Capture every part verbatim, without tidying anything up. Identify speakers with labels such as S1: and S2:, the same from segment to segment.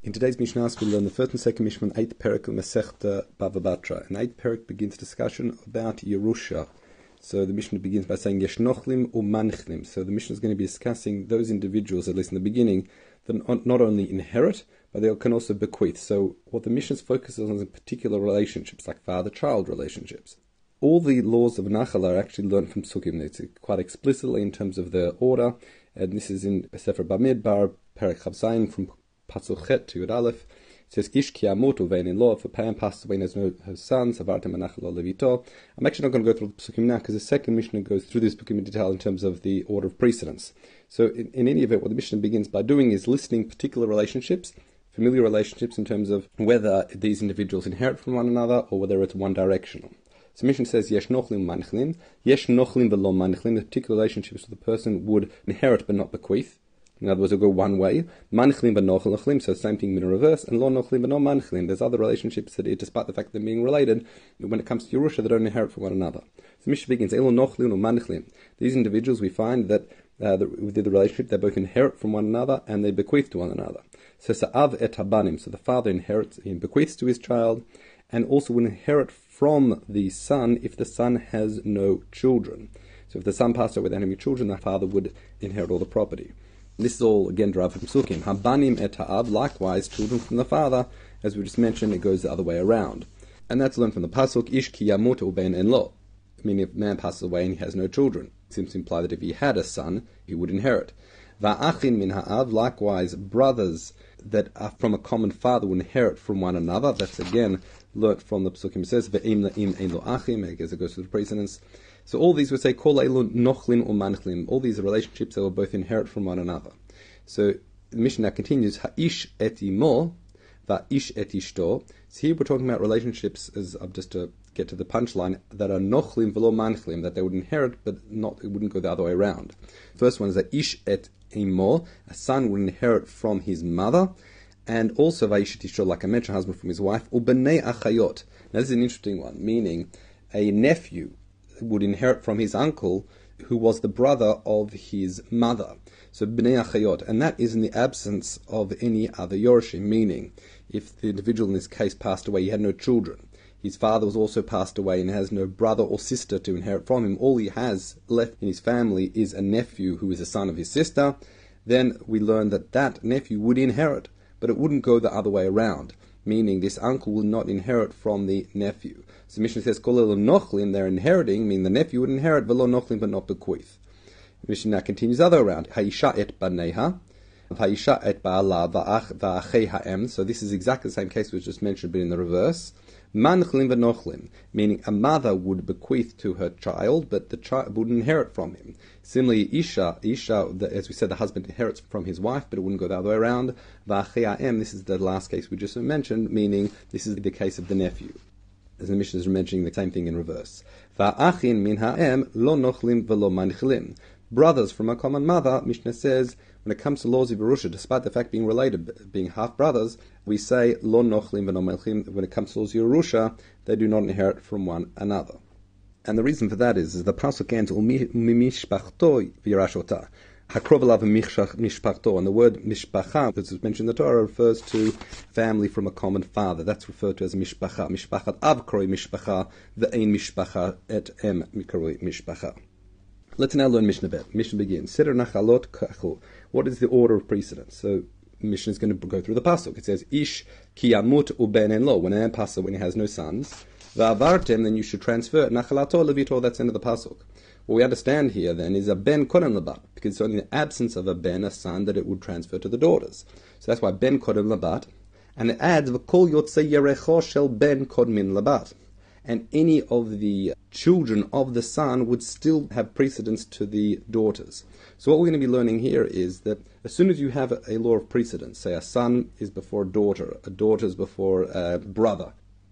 S1: In today's Mishnah, we learn the first and second Mishnah on eighth Perek of Masechta Bava Batra. And eighth Perek begins discussion about Yerusha. So the Mishnah begins by saying Yesh Nochlim Umanchlim. So the Mishnah is going to be discussing those individuals, at least in the beginning, that not only inherit, but they can also bequeath. So what the Mishnah focuses on is particular relationships, like father-child relationships. All the laws of Nachal are actually learned from Psukim. It's quite explicitly in terms of the order, and this is in Sefer Bamidbar, Perek Chav Zayin, from Pasuk Chet to Yud Aleph. It says, Gish ki amut uvein in law, if a parent passes away and has no sons, avartem anachal lo levito. I'm actually not going to go through the Psukim now, because the second Mishnah goes through this Psukim in detail in terms of the order of precedence. So in, in any event, what the Mishnah begins by doing is listing particular relationships, familiar relationships in terms of whether these individuals inherit from one another or whether it's one directional. So Mishnah says, Yesh nochlim manchlin, Yesh nochlim velo manchlin, the particular relationships where the person would inherit but not bequeath. In other words, it'll go one way. Manchlim but nochlim, so same thing in reverse. And lo nochlim but no manchlim. There's other relationships that, despite the fact that they're being related, when it comes to Yerusha, they don't inherit from one another. So Mishnah begins, Elo nochlim or manchlim. These individuals, we find that uh, the, within the relationship, they both inherit from one another and they bequeath to one another. So sa'av et habanim, so the father inherits, he bequeaths to his child, and also will inherit from the son if the son has no children. So if the son passed away without any children, the father would inherit all the property. This is all, again, derived from Psukim. Habanim et ha'av, likewise, children from the father. As we just mentioned, it goes the other way around. And that's learned from the Pasuk, Ish ki yamut ubein en lo. Meaning, if a man passes away and he has no children, it seems to imply that if he had a son, he would inherit. Va'achin min ha'av, likewise, brothers that are from a common father will inherit from one another. That's, again, learnt from the Psukim. It says, Ve'im la'im ein lo achim, I guess it goes to the precedence. So all these would say, Kol eilu nochlin or manchlin. All these are relationships that will both inherit from one another. So the Mishnah continues, Ha'ish et imo, va'ish et ishto. So here we're talking about relationships, as I'm just to get to the punchline, that are nochlim velo manchlim, that they would inherit, but not, it wouldn't go the other way around. First one is that ish et imo, a son would inherit from his mother, and also va'ish et ishto, like I mentioned, husband from his wife, ubenei achayot. Now this is an interesting one, meaning a nephew would inherit from his uncle, who was the brother of his mother. So b'nei achayot, and that is in the absence of any other yorshim, meaning if the individual in this case passed away, he had no children. His father was also passed away and has no brother or sister to inherit from him. All he has left in his family is a nephew who is a son of his sister. Then we learn that that nephew would inherit, but it wouldn't go the other way around, meaning this uncle will not inherit from the nephew. So Mishnah says, Kolelo nochlin, they're inheriting, meaning the nephew would inherit, velo nochlin, but not bequeath. Mishnah now continues other around. Ha'isha et baneha, ha'isha et ba'ala va'achei ha'em. So this is exactly the same case we just mentioned, but in the reverse. Manchlin v'nochlin, meaning a mother would bequeath to her child, but the child would inherit from him. Similarly, Isha, Isha, the, as we said, the husband inherits from his wife, but it wouldn't go the other way around. Va'achei ha'em, this is the last case we just mentioned, meaning this is the case of the nephew. As the Mishnah is mentioning the same thing in reverse. Va'achin min ha'em lo nochlim v'lo manchlim. Brothers from a common mother, Mishnah says, when it comes to laws of Yerusha, despite the fact being related, being half brothers, we say lo nochlim v'lo manchlim. When it comes to laws of Yerusha, they do not inherit from one another. And the reason for that is, is the pasuk ends umimishpachto v'yirashota. Hakrov alav mishpachto, and the word mishpacha, as is mentioned in the Torah, refers to family from a common father. That's referred to as mishpacha. Mishpachat av kroi mishpacha, ve'ein mishpacha et em kroi mishpacha. Let's now learn Mishnah Bet. Mishnah begins. Seder nachalot kachu. What is the order of precedence? So Mishnah is going to go through the pasuk. It says ish ki yamut uben en lo. When a man passes, when he has no sons, va'avartem, then you should transfer nachalato levito. That's the end of the pasuk. What we understand here, then, is a ben kodem labat, because it's only in the absence of a ben, a son, that it would transfer to the daughters. So that's why ben kodem labat, and it adds v'kol yotzei yerecho shel ben kodmin labat, and any of the children of the son would still have precedence to the daughters. So what we're going to be learning here is that as soon as you have a law of precedence, say a son is before a daughter, a daughter is before a brother,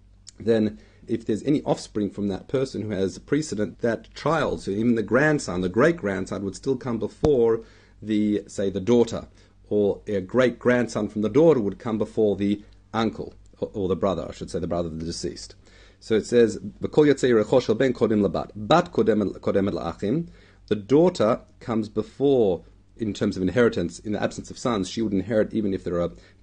S1: then if there's any offspring from that person who has precedent, that child, so even the grandson, the great-grandson, would still come before the, say, the daughter, or a great-grandson from the daughter would come before the uncle, or, or the brother, I should say, the brother of the deceased. So it says, "V'kol yotzei yerecho shel ben kodem labat, bat kodem kodem la'achim." The daughter comes before, in terms of inheritance, in the absence of sons, she would inherit even if there are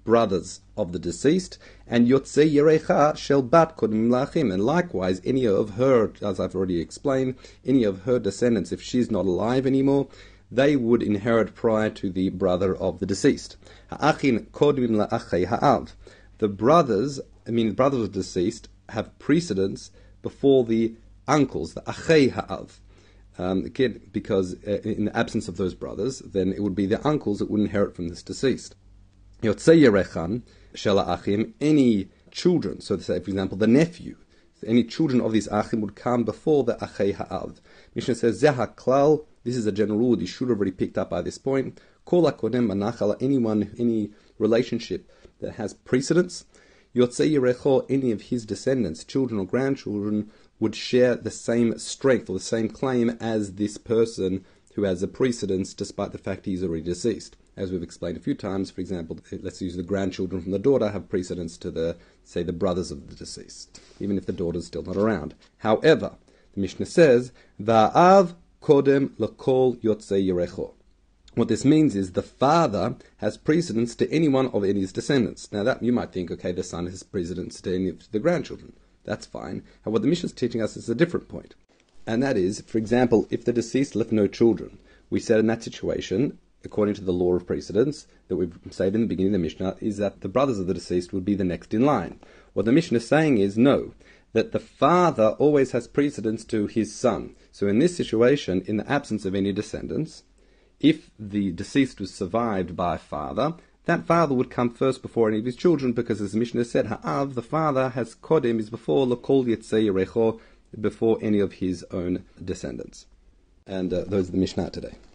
S1: brothers of the deceased, and Yotzei Yerecha shel bat kodim lachim, and likewise any of her, as I've already explained, any of her descendants, if she's not alive anymore, they would inherit prior to the brother of the deceased. Ha'achin kodim la'achei ha'av. The brothers, I mean the brothers of the deceased, have precedence before the uncles, the achei ha'av. Um, again, because uh, in the absence of those brothers, then it would be the uncles that would inherit from this deceased. Yotzei Yerechan shel ha'achim, any children, so to say, for example, the nephew, any children of these achim would come before the achei ha'av. Mishnah says, Zeh ha'klal, this is a general rule you should have already picked up by this point. Kol ha'kodem manachal, anyone, any relationship that has precedence. Yotzei Yerecho, any of his descendants, children or grandchildren, would share the same strength or the same claim as this person who has a precedence, despite the fact he's already deceased. As we've explained a few times, for example, let's use the grandchildren from the daughter have precedence to the, say, the brothers of the deceased, even if the daughter's still not around. However, the Mishnah says, Va'av kodem l'kol yotzei yerecho. What this means is the father has precedence to any one of any of his descendants. Now that you might think, okay, the son has precedence to any of the grandchildren. That's fine. And what the Mishnah is teaching us is a different point. And that is, for example, if the deceased left no children, we said in that situation, according to the law of precedence, that we've said in the beginning of the Mishnah, is that the brothers of the deceased would be the next in line. What the Mishnah is saying is, no, that the father always has precedence to his son. So in this situation, in the absence of any descendants, if the deceased was survived by a father, that father would come first before any of his children, because as the Mishnah said, Ha'av, the father, has kodem, is before l'kol yotzei yerecho, before any of his own descendants. And uh, those are the Mishnah today.